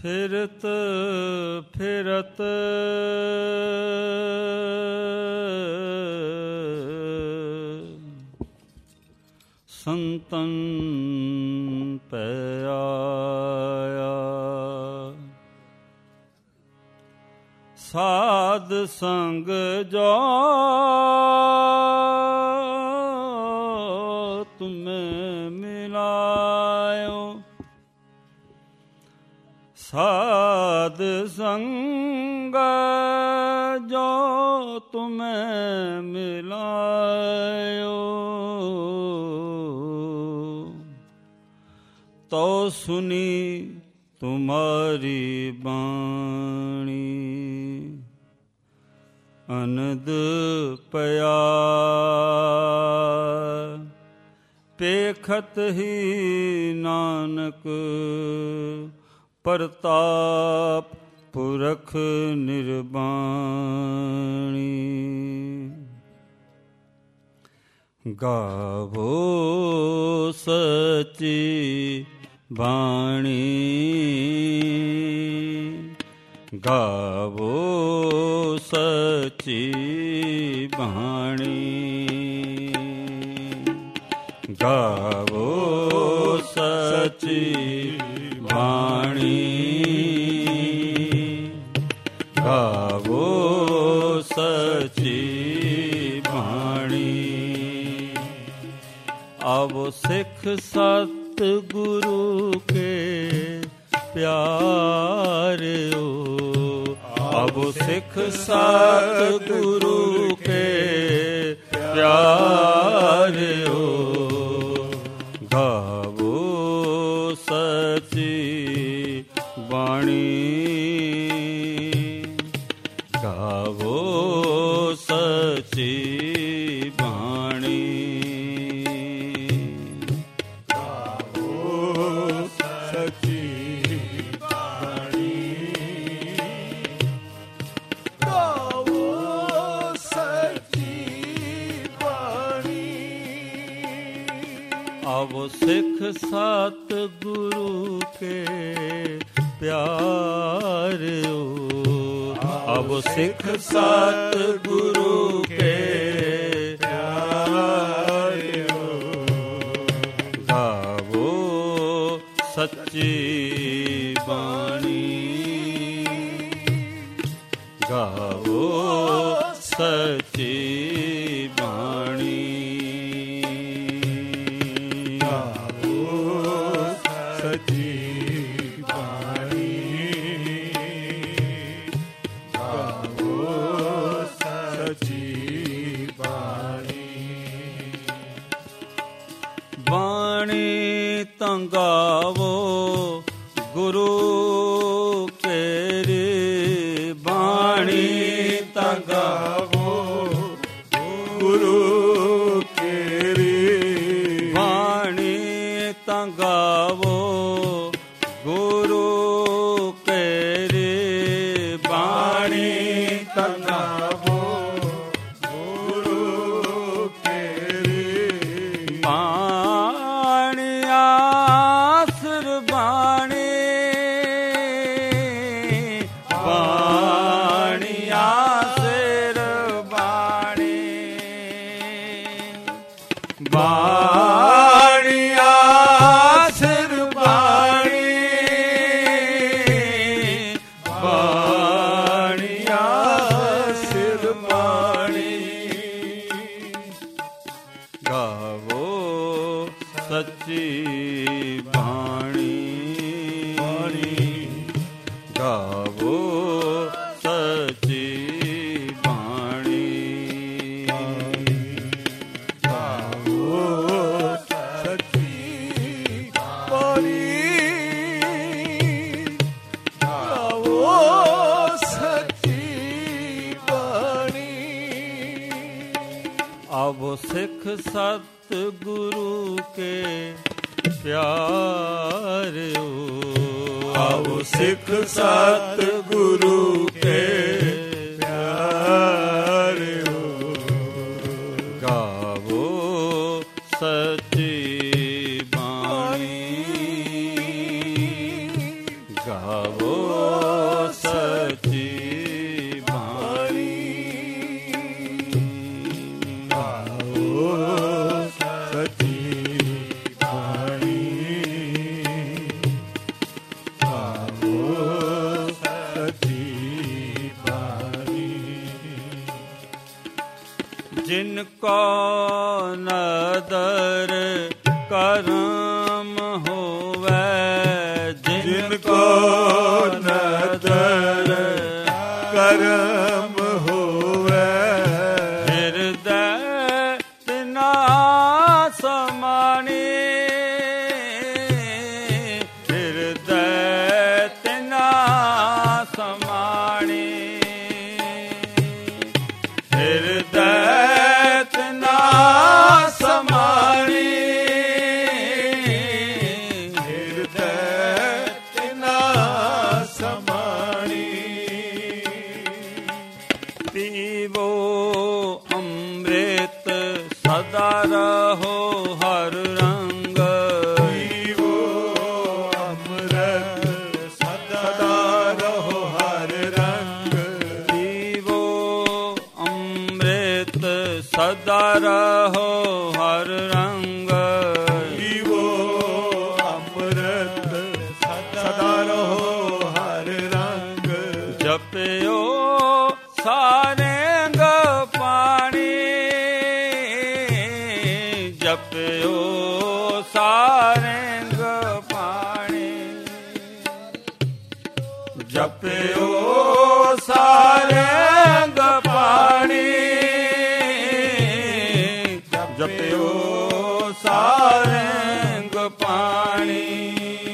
ਫਿਰਤ ਫਿਰਤ ਸੰਤਨ ਪੈ ਆਇਆ, ਸਾਧ ਸੰਗ ਜੋ ਤੁਮੇ ਮਿਲਾਇਓ, ਸਾਧ ਸੰਗ ਜੋ ਤੁਮੇ ਮਿਲਾਇਓ, ਤੋ ਸੁਨੀ ਤੁਮਾਰੀ ਬਾਣੀ, ਅਨੰਦ ਪਿਆ ਪੇਖਤ ਹੀ ਨਾਨਕ, ਪ੍ਰਤਾਪ ਪੁਰਖ ਨਿਰਬਾਣੀ। ਗਾਵੋ ਸਚੀ ਬਾਣੀ, ਗਾਵੋ ਸਚੀ ਬਾਣੀ, ਗਾਵੋ ਸਚੀ ਬਾਣੀ, ਗਾਵੋ ਸਚੀ ਬਾਣੀ। ਆਵੋ ਸਿੱਖ ਸਤ ਗੁਰੂ ਕੇ ਪਿਆਰਿਓ, ਆਵੋ ਸਿੱਖ ਸਤ ਗੁਰੂ ਕੇ ਪਿਆਰਿਓ, ਗਾਵੋ ਸਚੀ ਬਾਣੀ, ਗਾਵੋ ਸਚੀ ਬਾਣੀ, ਗਾਵੋ ਸਚੀ ਬਾਣੀ, ਗਾਵੋ ਸਚੀ ਬਾਣੀ। ਆਵੋ ਸਿੱਖ ਸਤ ਗੁਰੂ ਕੇ ਪਿਆਰਿਓ, ਆਵੋ ਸਿੱਖ ਸਤ ਗੁਰੂ ਕੇ ਪਿਆਰਿਓ, ਗਾਵੋ ਸੱਚੀ ਬਾਣੀ, ਗਾਵੋ ਸੱਚੀ ਬਾਣੀ, ਗਾਵੋ ਸੱਚੀ ਗਾਵੋ ਗੁਰੂ ਤੇਰੀ ਬਾਣੀ, ਤਾਂ ਗਾਵੋ ਗੁਰੂ ਤੇਰੀ ਬਾਣੀ, ਤਾਂ ਗਾਵੋ ਗੁਰੂ ਤੇਰੀ ਬਾਣੀ, ਤਾਂ ਗਾਵੋ ਗੁਰੂ ਤੇਰੀ ਬਾਣੀ। ਆਸਰ ਬਾਣੀ, ਬਾਣੀ ਆਸਰ ਬਾਣੀ, ਬਾਣੀ ਆਸਰ ਬਾਣੀ, ਬਾਣੀ ਆਸਰ ਬਾਣੀ। ਗਾਵੋ ਸੱਚੀ ਬਾਣੀ, ਗਾਵੋ ਸੱਚੀ ਬਾਣੀ, ਗਾਵੋ ਸੱਚੀ ਬਾਣੀ, ਗਾਵੋ ਸੱਚੀ ਬਾਣੀ। ਆਵੋ ਸਿੱਖ ਸਤ ਗੁਰੂ ਕੇ ਪਿਆਰਿਓ, ਆਵੋ ਸਿੱਖ ਸਤ ਗੁਰੂ ਕੇ ਪਿਆਰਿਓ, ਗਾਵੋ ਸੱਚੀ ਬਾਣੀ, ਗਾਵੋ ਜਿਨ ਕੋ ਨਦਰ ਕਰਮ ਹੋਵੇ, ਜਿਨ ਕੋ ਨਦਰ ਕਰਮ ਹੋਵੇ, ਹਿਰਦੈ ਤਿਨਾ ਸਮਾਣੀ, ਹਿਰਦੈ ਤਿਨਾ ਸਮਾਣੀ, ਹਿਰਦੈ ਤਿਨਾ ਸਮਾਣੀ, ਹਿਰਦੈ ਤਿਨਾ ਸਮਾਣੀ। ਪੀਵੋ ਅੰਮ੍ਰਿਤ ਸਦਾ ਰਹੋ ਹਰ ਰੰਗ, ਪੀਵੋ ਅੰਮ੍ਰਿਤ ਸਦਾ ਰਹੋ ਹਰ ਰੰਗ, ਪੀਵੋ ਅੰਮ੍ਰਿਤ ਸਦਾ ਰਹੋ ਹਰ ਰੰਗ, ਪੀਵੋ ਅੰਮ੍ਰਿਤ ਸਦਾ ਰਹੋ ਹਰ ਰੰਗ, ਜਪਿਓ ਸਾਰੰਗ ਪਾਣੀ, ਜਪਿਓ ਸਾਰੰਗ ਪਾਣੀ, ਜਪਿਓ ਸਾਰੰਗ ਪਾਣੀ, ਜਪਿਓ ਸਾਰੰਗ ਪਾਣੀ।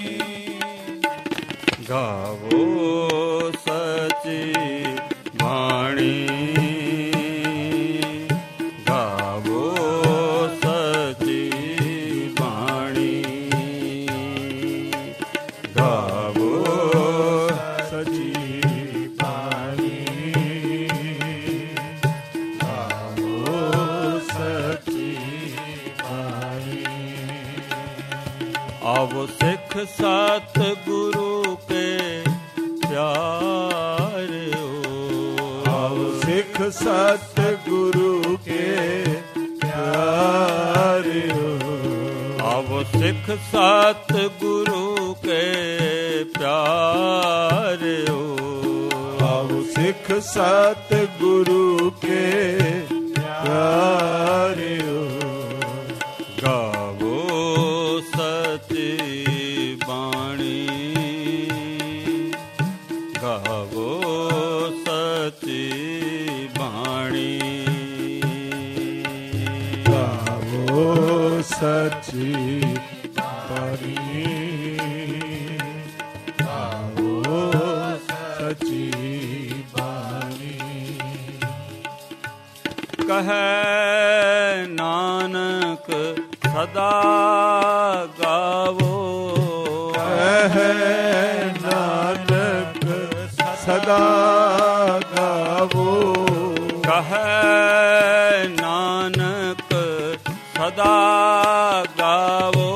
ਗਾਵੋ ਸਚੀ ਬਾਣੀ, ਗਾਵੋ ਸਚੀ ਬਾਣੀ, ਗਾਵੋ ਸਚੀ ਬਾਣੀ, ਗਾਵੋ ਸਚੀ ਬਾਣੀ। ਆਵੋ ਸਿੱਖ ਸਤ ਗੁਰੂ ਕੇ ਪਿਆਰਿਓ, ਆਵੋ ਸਿੱਖ ਸਤ ਗੁਰੂ ਕੇ ਪਿਆਰਿਓ, ਆਵੋ ਸਿੱਖ ਸਤ ਗੁਰੂ ਕੇ ਪਿਆਰਿਓ, ਆਵੋ ਸਿੱਖ ਸਤ ਗੁਰੂ ਕੇ ਪਿਆਰਿਓ, ਗਾਵੋ ਸਚੀ ਬਾਣੀ, ਗਾਵੋ ਸਚੀ ਬਾਣੀ, ਗਾਵੋ ਸਚੀ ਬਾਣੀ, ਗਾਵੋ ਸਚੀ ਬਾਣੀ। ਕਹੈ ਨਾਨਕ ਸਦਾ ਗਾਵੋ, ਕਹੈ ਨਾਨਕ ਸਦਾ ਗਾਵੋ, ਕਹੈ ਨਾਨਕ ਸਦਾ ਗਾਵੋ,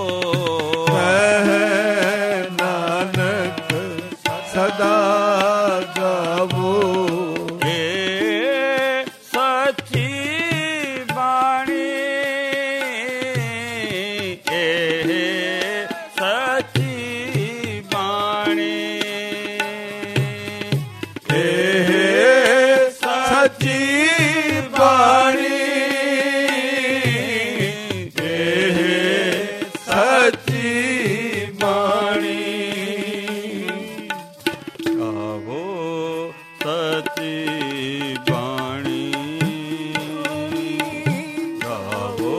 ਕਹੈ ਨਾਨਕ ਸਦਾ ਗਾਵੋ, ਏ ਸਚੀ ਬਾਣੀ, ਏ ਸਚੀ ਬਾਣੀ, ਏ ਸਚੀ ਬਾਣੀ, ਏ ਸਚੀ ਬਾਣੀ। ਗਾਵੋ ਸਚੀ ਬਾਣੀ, ਗਾਵੋ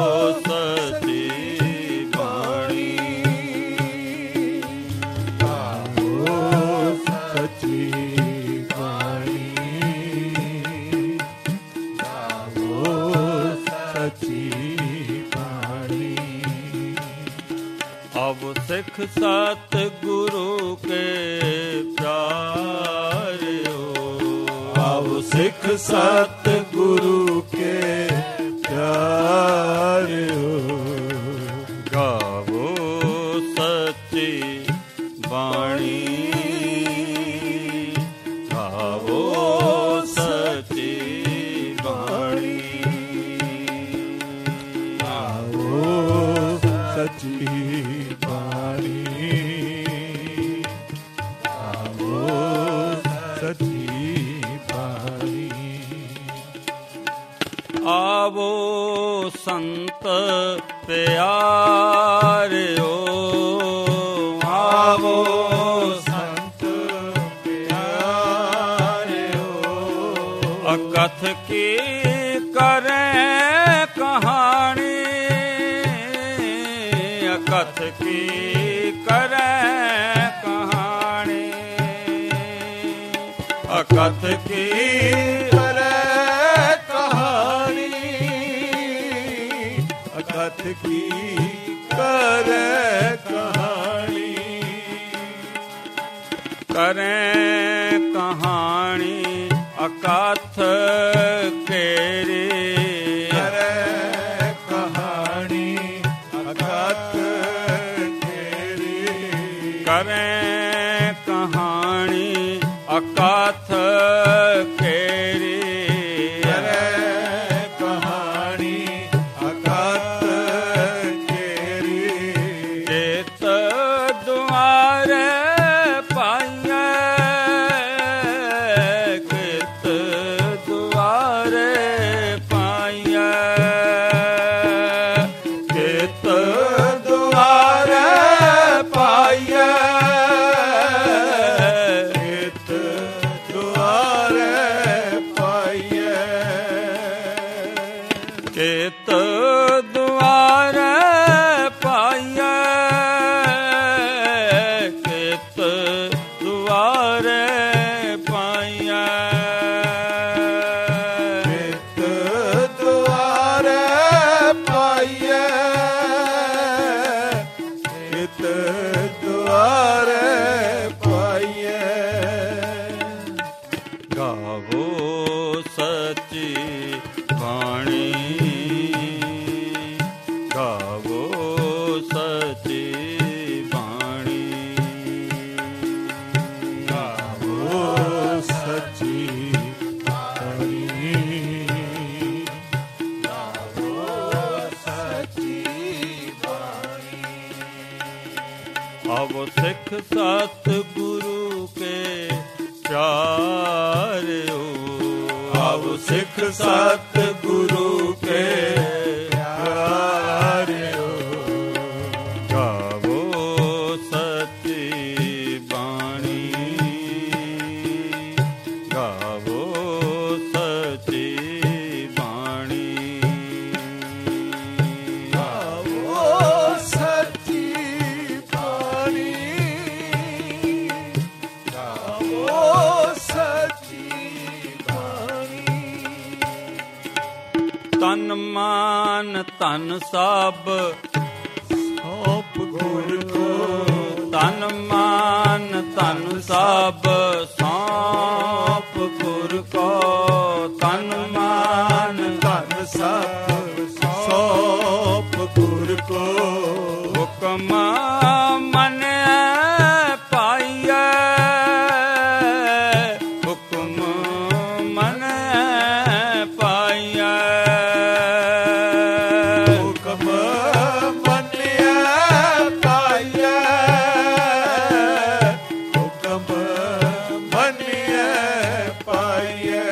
ਸਚੀ ਬਾਣੀ, ਗਾਵੋ ਸਚੀ ਬਾਣੀ, ਗਾਵੋ ਸਚੀ ਬਾਣੀ। ਅਬ ਸਿੱਖ ਸਤ ਗੁਰੂ ਕੇ ਪਿਆਰਿਓ, ਅਬ ਸਿੱਖ ਸਤ ਗੁਰੂ ਕੇ ਪਿਆਰਿਓ, ਗਾਵੋ ਸਚੀ ਬਾਣੀ, ਗਾਵੋ ਸਚੀ ਬਾਣੀ, ਗਾਵੋ ਸਚੀ ਬਾਣੀ, ਗਾਵੋ ਸਚੀ ਬਾਣੀ। ਆਵੋ ਸੰਤ ਪਿਆਰਿਓ, ਆਵੋ ਸੰਤ ਪਿਆਰਿਓ, ਅਕਥ ਕੀ ਕਰੇ ਕਹਾਣੀ, ਅਕਥ ਕੀ ਕਰੇ ਕਹਾਣੀ, ਅਕਥ ਕੀ ਕਰੇ ਕਹਾਣੀ, ਅਕਥ ਕੀ ਕਰੇ ਕਹਾਣੀ, ਕਰੇ ਕਹਾਣੀ ਅਕਥ ਕੇਰੀ, ਕਰੇ ਕਹਾਣੀ ਅਕਥ ਕੇਰੀ, ਕਰੇ ਕਹਾਣੀ ਅਕਥ ਕੇਰੀ, ਕਰੇ ਕਹਾਣੀ ਅਕਥ ਕੇਰੀ, ਚੇਤ ਦੁਆਰੇ ਪਾਈਐ, ਚੇਤ ਦੁਆਰੇ ਪਾਈਐ, ਚੇਤ ਦੁਆਰੇ ਪਾਈਐ, ਚਿਤ ਦੁਆਰੇ ਪਾਈਐ, ਚੇਤ ਦੁਆਰੇ ਪਾਈਐ, ਚੇਤ ਦੁਆਰੇ ਪਾਈਐ, ਚਿਤ ਦੁਆਰੇ ਪਾਈਐ, ਚਿਤ ਦੁਆਰੇ ਪਾਈਐ, ਗਾਵੋ ਸੱਚੀ ਬਾਣੀ, ਗਾਵੋ ਸੱਚੀ ਬਾਣੀ, ਗਾਵੋ ਸੱਚੀ ਬਾਣੀ, ਗਾਵੋ ਸੱਚੀ ਬਾਣੀ, ਆਵੋ ਸਿੱਖ ਸਤ ਗੁਰੂ ਕੇ ਪਿਆਰਿਓ, ਆਵੋ ਸਿੱਖ ਸਤ ਗੁਰੂ ਕੇ ਪਿਆਰਿਓ, ਗਾਵੋ ਸੱਚੀ ਬਾਣੀ, ਗਾਵੋ ਸੱਚੀ ਬਾਣੀ, ਗਾਵੋ ਸੱਚੀ ਬਾਣੀ, ਗਾਵੋ ਸੱਚੀ ਬਾਣੀ, ਤਨ ਮਾਨ ਧਨ ਸਭ ਸੋਪ ਗੁਰ ਕੋ, ਤਨ ਮਾਨ ਧਨ ਸਭ ਸੌਂਪ ਗੁਰ ਕੋ, ਤਨ ਮਾਨ ਧਨ ਸਭ ਸੋਪ ਗੁਰ ਕੋ, ਹੁਕਮ ਮੰਨਿਆ ਪਾਈਐ, ਹੁਕਮ ਮੰਨਿਆ ਪਾਈਐ, ਹੁਕਮ ਮੰਨਿਆ ਪਾਈਐ, ਹੁਕਮ ਮੰਨਿਆ ਪਾਈਐ,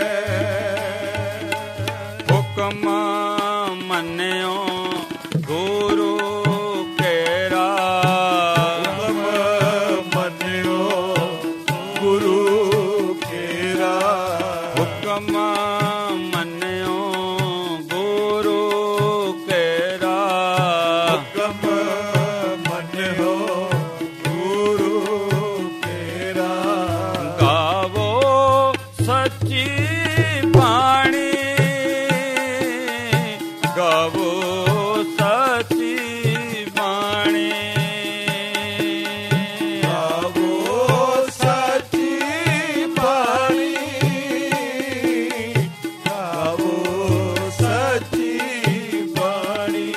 ਹੁਕਮ ਮੰਨਿਓ ਗੁਰੂ ਕੇਰਾ, ਹੁਕਮ ਮੰਨਿਓ ਗੁਰੂ ਕੇਰਾ, ਹੁਕਮ ਮੰਨਿਓ ਗੁਰੂ ਕੇਰਾ, ਹੁਕਮ ਮੰਨਿਓ ਗੁਰੂ ਕੇਰਾ, ਗਾਵੋ ਸੱਚੀ ਬਾਣੀ, ਗਾਵੋ ਸੱਚੀ ਬਾਣੀ, ਗਾਵੋ ਸੱਚੀ ਬਾਣੀ, ਗਾਵੋ ਸੱਚੀ ਬਾਣੀ,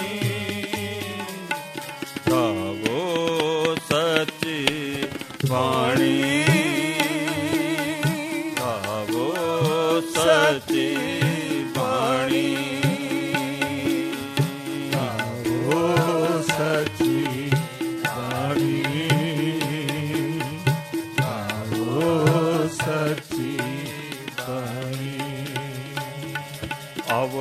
ਗਾਵੋ ਸੱਚੀ ਬਾਣੀ, ਗਾਵੋ ਸੱਚੀ ਬਾਣੀ, ਗਾਵੋ ਸੱਚੀ ਬਾਣੀ, ਗਾਵੋ ਸੱਚੀ ਬਾਣੀ, ਆਵੋ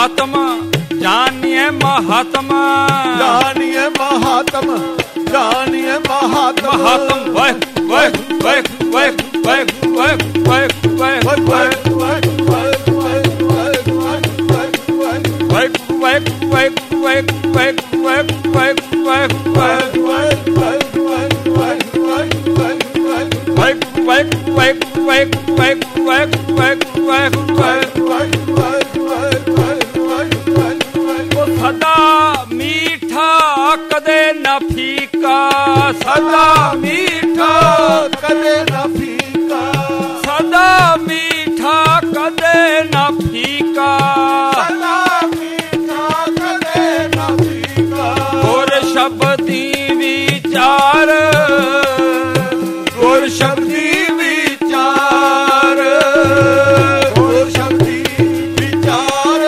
महात्म जानिए महात्म जानिए महात्म जानिए महात्म महात्म वह वह वह वह वह वह वह वह सदा मीठा कदे न फीका सदा मीठा कदे न फीका सदा मीठा कदे न फीका सदा मीठा कदे न फीका गुर शब्दी विचार गुर शब्दी विचार गुर शब्दी विचार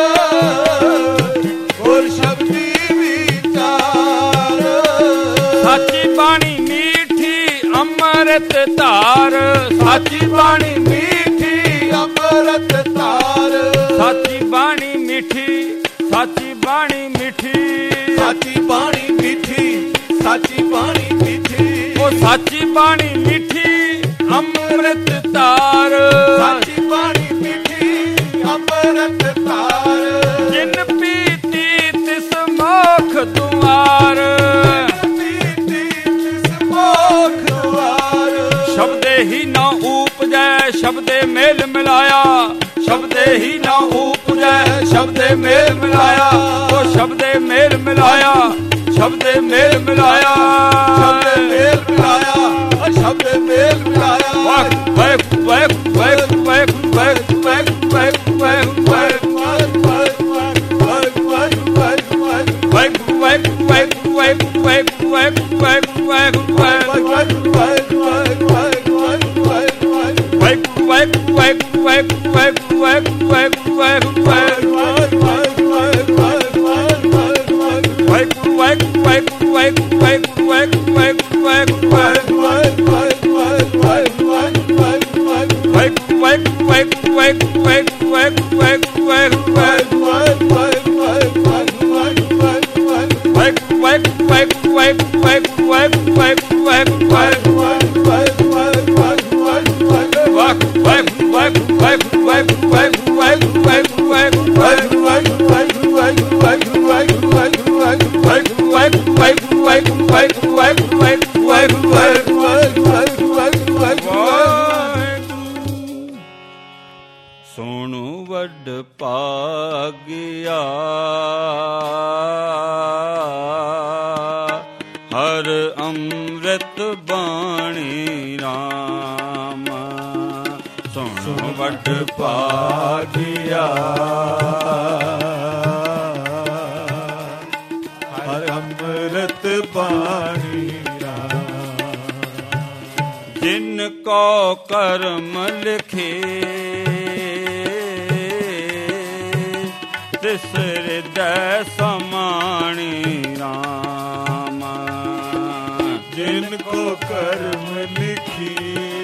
गुर शब्दी विचार साची बाणी मीठी अमृत तार साची बाणी मीठी अमृत तार साची बाणी मीठी साची बाणी मीठी साची बाणी मीठी साची बाणी मीठी ओ साची बाणी मीठी अमृत तार साची बाणी मीठी अमृत तार जिन पीती तिस मोख दुआर पीती तिस मोख द्वार शब्दे ही न उपजै शब्दे मेल मिलाया शब्दे ही न उपजै शब्दे मेल मिलाया ओ शब्दे मेल मिलाया शब्दे मेल मिलाया शब्द मेल मिलाया शब्द मेल मिलाया वह वह वह वह वह वह वह वह वह सोनू वड पागिया हर अमृत बाणी राम सोनू वड पागिया हर अमृत बाणी राम जिनको कर्म लिखे तिस हृदय समाणी राम जिनको कर्म लिखी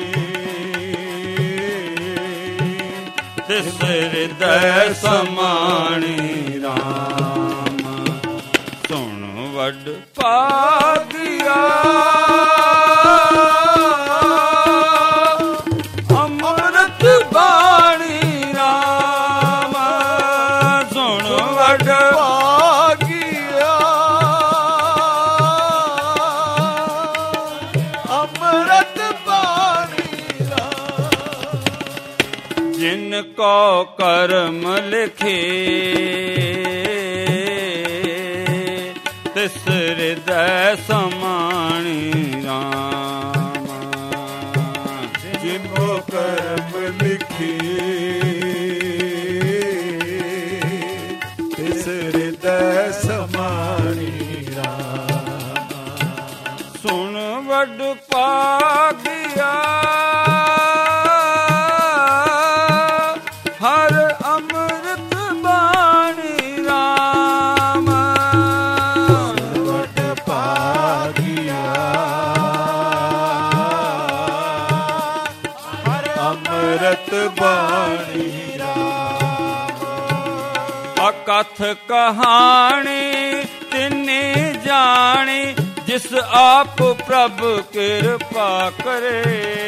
तिस हृदय समाणी राम सुन वड पागिया अमृत बाणी राम सुन वड पागिया अमृत बाणी राम जिनको कर्म लिखे तिस हृदय समाणी राम जिनको कर्म लिखी तिस हृदय समाणी राम सुन वड पागिया हर अमृत बाणी राम वड पागिया अमृत बाणी राम ਅਕਥ ਕਹਾਣੀ ਤਿਨੇ ਜਾਣੀ, ਜਿਸ ਆਪ ਪ੍ਰਭ ਕਿਰਪਾ ਕਰੇ।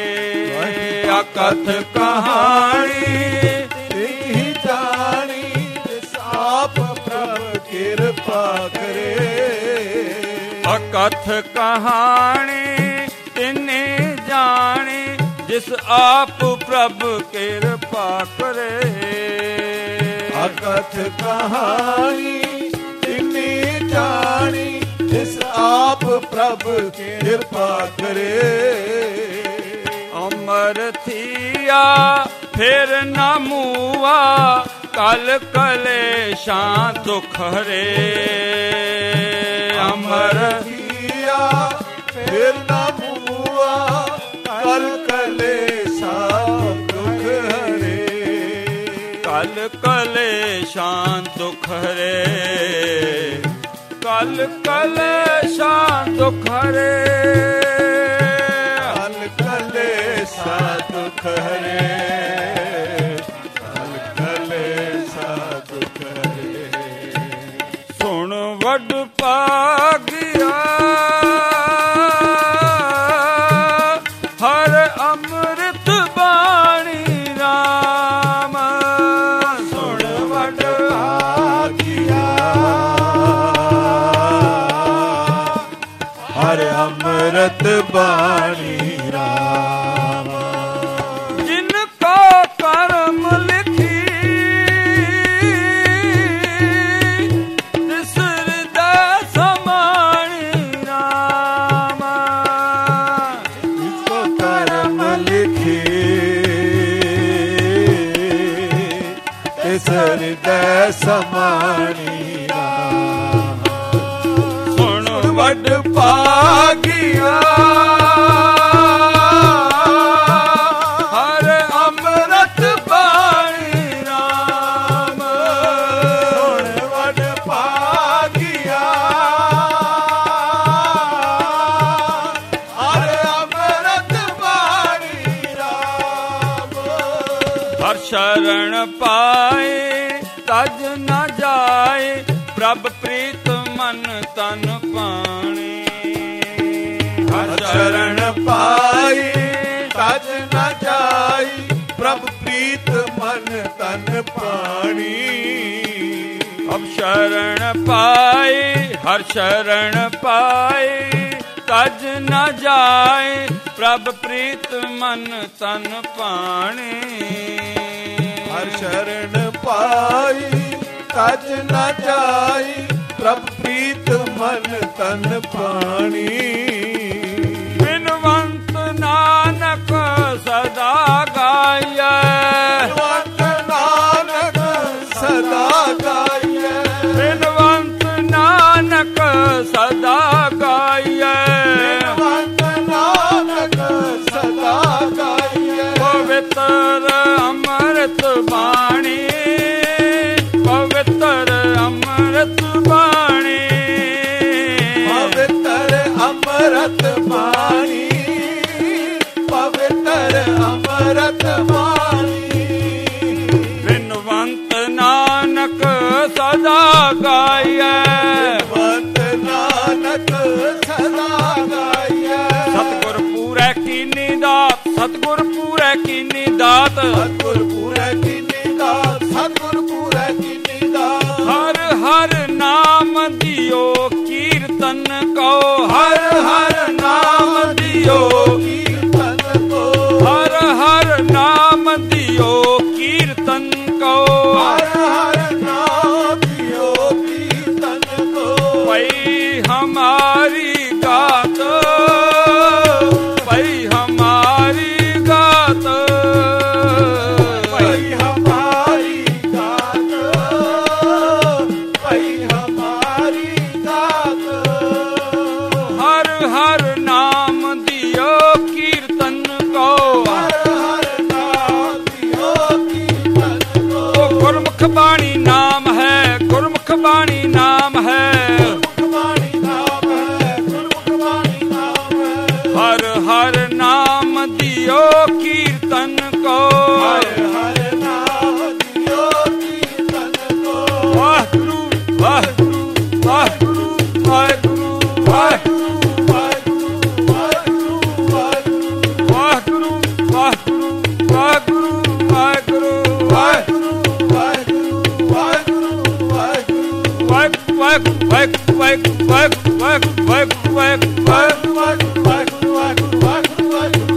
ਅਕਥ ਕਹਾਣੀ ਤਿਨੀ ਜਾਣੀ, ਜਿਸ ਆਪ ਪ੍ਰਭ ਕਿਰਪਾ ਕਰੇ। ਅਕਥ ਕਹਾਣੀ ਤਿਨੇ ਜਾਣੀ, ਜਿਸ ਆਪ ਪ੍ਰਭ ਕਿਰਪਾ ਕਰੇ। ਅਕਥ ਕਹਾਣੀ ਤਿਨੇ ਜਾਣੀ, ਜਿਸ ਆਪ ਪ੍ਰਭ ਕਿਰਪਾ ਕਰੇ। ਅਮਰ ਥੀਆ ਫਿਰ ਨਾ ਮੂਆ, ਕਲ ਕਲੇਸ਼ਾਂ ਦੁਖ ਹਰੇ। ਅਮਰ ਥੀਆ ਫਿਰ ਨਾ ਮੂਆ, ਕਲ ਕਲੇਸ਼ਾਂ ਦੁਖ ਹਰੇ। ਕਲ ਕਲੇਸ਼ਾਂ ਦੁਖ ਹਰੇ। ਕਲ ਕਲੇਸ਼ਾਂ ਦੁਖ ਹਰੇ। ਕਲ ਕਲੇਸ਼ਾਂ ਦੁਖ ਹਰੇ। ਕਲ ਕਲੇਸ਼ਾਂ ਦੁਖ ਹਰੇ। ਸੁਣ ਵੱਡ ਭਾਗਿਆ ਹਰ ਅੰਮ੍ਰਿਤ ਬਾਣੀ ਰਾਮ। ਸੁਣ ਵੱਡ ਭਾਗਿਆ ਹਰ ਅੰਮ੍ਰਿਤ ਬਾਣੀ ਰਾਮ। ਜਿਨ ਕੋ ਕਰਮ ਲਿਖੀ, ਤਿਸ ਹਿਰਦੈ ਸਮਾਣੀ ਰਾਮ। ਜਿਸ ਕੋ ਕਰਮ ਲਿਖੀ, ਤਿਸ ਹਿਰਦੈ ਸਮਾਣੀ ਰਾਮ। ਸੁਣ ਵੱਡ ਭਾਗਿਆ ਹਰ ਅੰਮ੍ਰਿਤ ਬਾਣੀ ਰਾਮ। ਸੁਣ ਵੱਡ ਭਾਗਿਆ ਹਰ ਅੰਮ੍ਰਿਤ ਬਾਣੀ ਰਾਮ। ਹਰ ਸ਼ਰਨ ਪਾਏ ਤਜ ਨ ਜਾਏ, ਪ੍ਰਭ ਪ੍ਰੀਤ ਮਨ ਤਨ ਪਾਣੀ। ਹਰ ਸ਼ਰਨ ਪਾਈ ਤਜ ਨ ਜਾਈ, ਪ੍ਰਭ ਪ੍ਰੀਤ ਮਨ ਤਨ ਪਾਣੀ। ਅਬ ਸ਼ਰਨ ਪਾਏ ਹਰ ਸ਼ਰਨ ਪਾਏ, ਤਜ ਨ ਜਾਏ, ਪ੍ਰਭ ਪ੍ਰੀਤ ਮਨ ਤਨ ਪਾਣੀ। ਹਰ ਸ਼ਰਨ ਪਾਈ ਤਜ ਨ ਜਾਈ, ਪ੍ਰਭ ਪ੍ਰੀਤ ਮਨ ਤਨ ਪਾਣੀ। ਬਿਨਵੰਤ ਨਾਨਕ ਸਦਾ ਗਾਈਐ। ਬਿਨਵੰਤ ਨਾਨਕ ਸਦਾ ਗਾਈਐ। ਬਿਨਵੰਤ ਨਾਨਕ ਸਦਾ ਗਾਈਐ। ਬਿਨਵੰਤ ਨਾਨਕ ਸਦਾ ਗਾਈਐ। ਪਵਿੱਤਰ ਅੰਮ੍ਰਿਤ ਬਾਣੀ, ਪਵਿੱਤਰ ਅੰਮ੍ਰਿਤ ਬਾਣੀ। ਪਵਿੱਤਰ ਅੰਮ੍ਰਿਤ ਬਾਣੀ, ਪਵਿੱਤਰ ਅੰਮ੍ਰਿਤ ਬਾਣੀ। ਬਿਨਵੰਤ ਨਾਨਕ ਸਦਾ ਗਾਈਐ। ਬਿਨਵੰਤ ਨਾਨਕ ਸਦਾ ਗਾਈਐ। ਸਤਿਗੁਰ ਪੂਰੈ ਕੀਨੀ ਦਾਤ, ਸਤਿਗੁਰ ਪੂਰੈ ਕੀਨੀ ਦਾਤ। ਸਤਿਗੁਰ ਪੂਰੈ ਕੀਨੀ ਦਾਤ, ਸਤਿਗੁਰ ਪੂਰੈ ਕੀਨੀ ਦਾਤ। ਹਰ ਹਰ ਨਾਮ ਦਿਓ ਕੀਰਤਨ ਕੋ, ਹਰ ਹਰ ਨਾਮ ਦਿਓ। ਕੀਰਤਨ ਕੋ, ਹਰ ਹਰ ਨਾਮ ਦਿਓ ਕੀਰਤਨ ਕੋ। ਹਰ ਹਰ ਨਾਮ ਦਿਓ ਕੀਰਤਨ ਕੋ। ਪਈ ਹਮਾਰੀ ਗਾਤ, ਪਈ ਹਮਾਰੀ ਗਾਤ। ਪਈ ਹਮਾਰੀ ਗਾਤ, ਪਈ ਹਮਾਰੀ ਗਾਤ। ਹਰ ਹਰ ਨਾਮ ਦਿਓ ਕੀਰਤਨ ਕੋ। ਹਰ ਹਰ ਨਾਮ ਦਿਓ ਕੀਰਤਨ ਕੋ। ਉਹ ਗੁਰਮੁਖ ਬਾਣੀ ਨਾਮ ਹੈ, ਗੁਰਮੁਖ ਬਾਣੀ ਨਾਮ ਹੈ। ਗੁਰਮੁਖ ਬਾਣੀ ਨਾਮ ਹੈ, ਗੁਰਮੁਖ ਬਾਣੀ ਨਾਮ ਹੈ। ਹਰ ਹਰ ਨਾਮ ਦਿਓ ਕੀਰਤਨ ਕੋ। ਹਰ ਹਰ ਨਾਮ ਦਿਓ ਕੀਰਤਨ ਕੋ। ਵਾਹ ਵਾਹਿਗੁਰੂ ਵਾਹਿਗੁਰੂ ਵਾਹਿਗੁਰੂ ਵਾਹਿਗੁਰੂ ਵਾਹਿਗੁਰੂ ਵਾਹਿਗੁਰੂ ਵਾਹਿਗੁਰੂ ਵਾਹਿਗੁਰੂ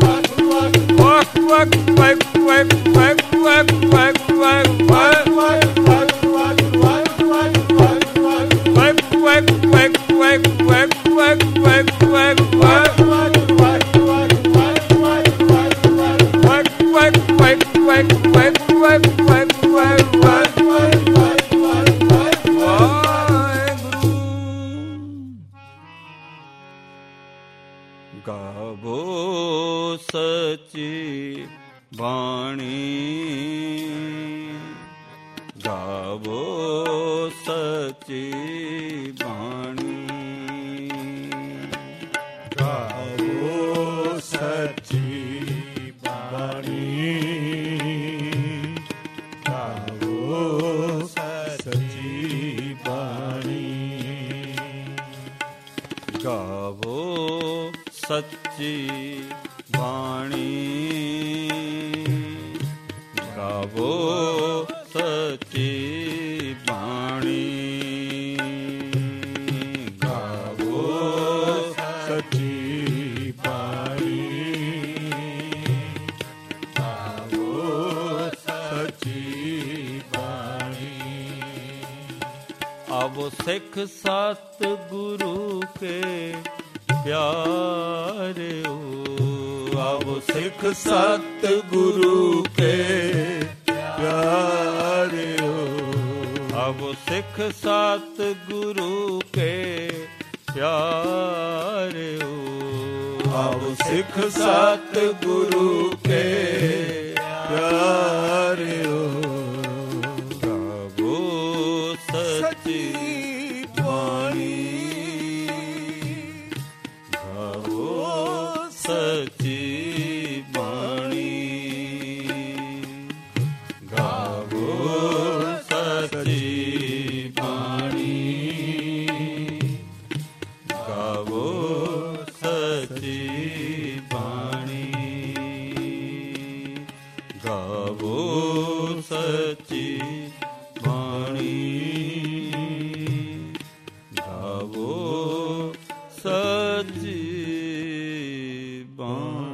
ਗਾਵੋ ਸੱਚੀ ਬਾਣੀ, ਗਾਵੋ ਸੱਚੀ ਬਾਣੀ, ਗਾਵੋ ਸੱਚੀ ਬਾਣੀ, ਗਾਵੋ ਸੱਚੀ ਬਾਣੀ, ਗਾਵੋ ਸੱਚੀ ਬਾਣੀ, ਗਾਵੋ ਸੱਚੀ ਬਾਣੀ, ਗਾਵੋ ਸੱਚੀ ਬਾਣੀ, ਗਾਵੋ ਸੱਚੀ ਬਾਣੀ। ਆਵੋ ਸਿੱਖ ਸਤ ਗੁਰੂ ਕੇ ਪਿਆਰਿਓ, ਆਵੋ ਸਿੱਖ ਸਤ ਗੁਰੂ ਕੇ ਪਿਆਰਿਓ, ਆਵੋ ਸਿੱਖ ਸਤ ਗੁਰੂ ਕੇ ਪਿਆਰਿਓ, ਆਵੋ ਸਿੱਖ ਸਤ ਗੁਰੂ ਕੇ ਪਿਆਰਿਓ, ਗਾਵੋ ਸੱਚੀ ਬਾਣੀ, ਗਾਵੋ ਸੱਚੀ ਬਾਣੀ, ਗਾਵੋ ਸੱਚੀ ਬਾਣੀ, ਗਾਵੋ ਸੱਚੀ ਬਾਣੀ, ਗਾਵੋ ਸੱਚੀ ਬਾਣੀ, ਗਾਵੋ ਸੱਚੀ ਬਾਣੀ।